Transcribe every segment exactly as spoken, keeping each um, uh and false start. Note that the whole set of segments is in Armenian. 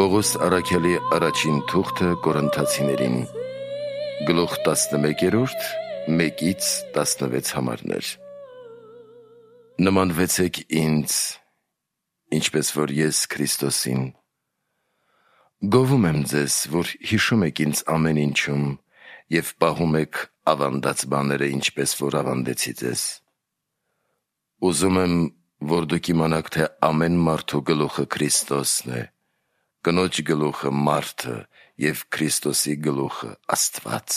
Պողոս առաքյալի առաջին թուղթը Կորինթացիներին, գլուխ տասնմեկերորդ, մեկից տասնվեց համարներ։ Նմանվեցեք ինձ, ինչպես որ ես Քրիստոսին։ Գովում եմ ձեզ, որ հիշում եք ինձ ամեն ինչում և պահում եք ավանդած բաները, ինչպես որ ավանդեցի ձեզ։ Ուզում եմ, որ դուք իմանաք, թե ամեն մարդու գլուխը Քրիստոսն է, կնոջ գլուխը մարդը և Քրիստոսի գլուխը Աստված։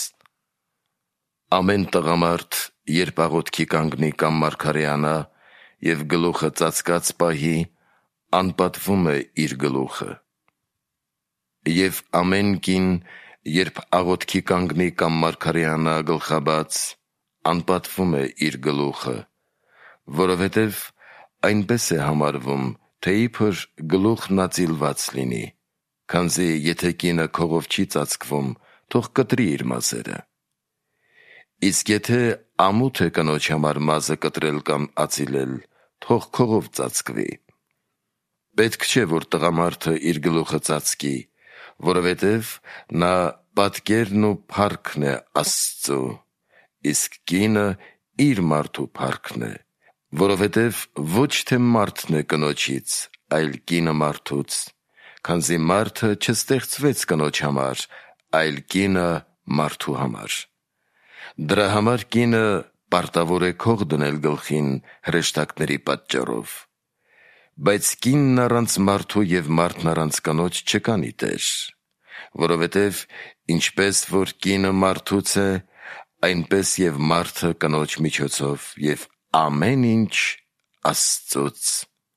Ամեն տղամարդ, երբ աղոթքի կանգնի կամ մարգարեանա և գլուխը ծածկած պահի, անպատվում է իր գլուխը։ Եվ ամեն կին, երբ աղոթքի կանգնի կամ մարգարեանա գլխաբաց, անպատվում է իր գլուխը, որովհետև այնպես է համարվում, թե իբր գլուխն ածիլված լինի, քանզի եթե կինը քողով չի ծածկվում, թող կտրի իր մազերը։ Իսկ եթե ամոթ է կնոջ համար մազը կտրել կամ ածիլել, թող քողով ծածկվի։ Պետք չէ, որ տղամարդը իր գլուխը ծածկի, որովհետև նա պատկերն ու փառքն է Աստծու, իսկ կինը իր մարդու փառքն է, որովհետև ոչ թե մարդն է կնոջից, այլ կինը մարդուց, քանզի մարդը չստեղծվեց կնոջ համար, այլ կինը մարդու համար։ Դրա համար կինը պարտավոր է քող դնել գլխին հրեշտակների պատճառով։ Բայց կինն առանց մարդու և մարդն առանց կնոջ չկանի տեր, որովհետև ինչպես որ կինը մարդուց է, այնպես և մարդը կնոջ միջոցով և ամեն ինչ Աստծուց։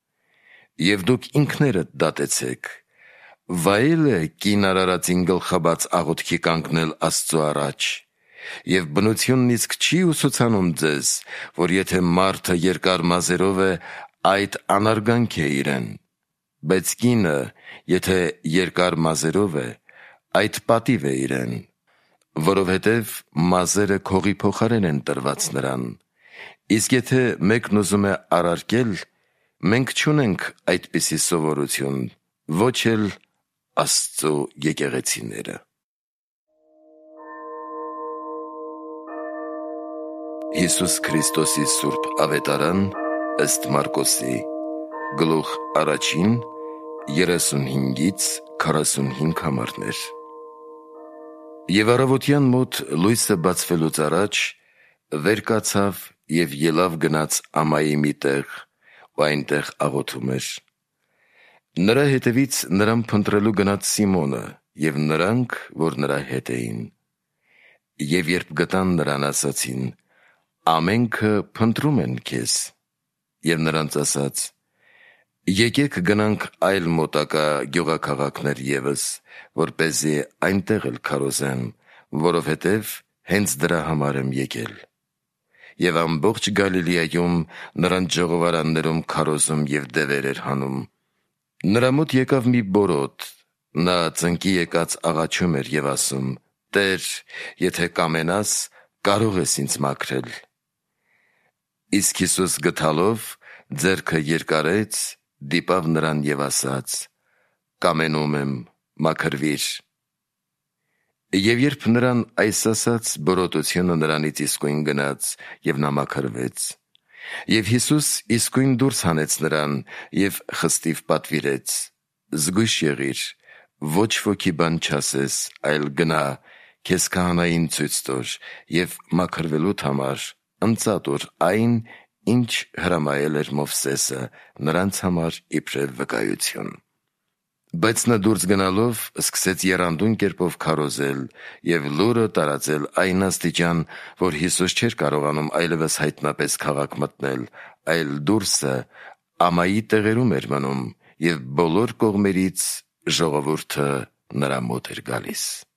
Եվ դուք ինքներդ դատեցեք, վայել է կին արարածին գլխաբաց աղոթքի կանգնել Աստծու առաջ, և բնությունն իսկ չի ուսուցանում ձեզ, որ եթե մարդը երկար մազերով է, այդ անարգանք է իրեն, բայց կինը, եթե երկար մազերով է, այդ պատիվ է իրեն, որովհետև մազերը քողի փոխարեն են տրված նրան, իսկ եթե մեկն ուզում է առարկել, մենք չունենք այդպիսի սովորություն, ոչ էլ Աստծու եկեղեցիները։ Հիսուս Քրիստոսի սուրբ ավետարան ըստ Մարկոսի, գլուխ առաջին, երեսունհինգից քառասունհինգ համարներ։ Եվ առավոտյան մոտ լույսը բացվելուց առաջ վեր կացավ և ելավ գնաց ամայի մի տեղ, ու այնտեղ աղոթում էր։ Նրա հետևից նրան փնտրելու գնաց Սիմոնը և նրանք, որ նրա հետ էին։ Եվ երբ գտան նրան, ասացին. «Ամենքը փնտրում են քեզ»։ Եվ նրանց ասաց. «Եկեք գնանք այլ մոտակա գյուղաքաղաքներ ևս, որպեսզի այնտեղ էլ քարոզեմ, որովհետև հենց դրա համար եմ եկել»։ Եվ ամբողջ Գալիլեայում նրանց ժողովարաններում քարոզում և դևեր էր հանում։ Նրա մոտ եկավ մի բորոտ, նա ծնկի եկած աղաչում էր և ասում. «Տեր, եթե կամենաս, կարող ես ինձ մաքրել»։ Իսկ Հիսուս գթալով ձեռքը երկարեց, դիպավ նրան և ասաց. «Կամենում եմ, մաքրվիր»։ Եվ երբ նրան այս ասաց, բորոտությունը նրանից իսկույն գնաց, և նա մաքրվեց։ Եվ Հիսուս իսկույն դուրս հանեց նրան և խստիվ պատվիրեց. «Զգույշ եղիր, ոչ ոքի բան չասես, այլ գնա, քեզ քահանային ցույց տուր և մաքրվելուդ համար ընծա տուր այն, ինչ հրամայել էր Մովսեսը նրանց համար իբրև վկայություն»։ Բայց նա դուրս գնալով սկսեց եռանդուն կերպով քարոզել և լուրը տարածել այն աստիճան, որ Հիսուս չէր կարողանում այլևս հայտնապես քաղաք մտնել, այլ դուրսը ամայի տեղերում էր մնում, և բոլոր կողմերից ժողովուրդը նրա մոտ էր գալիս։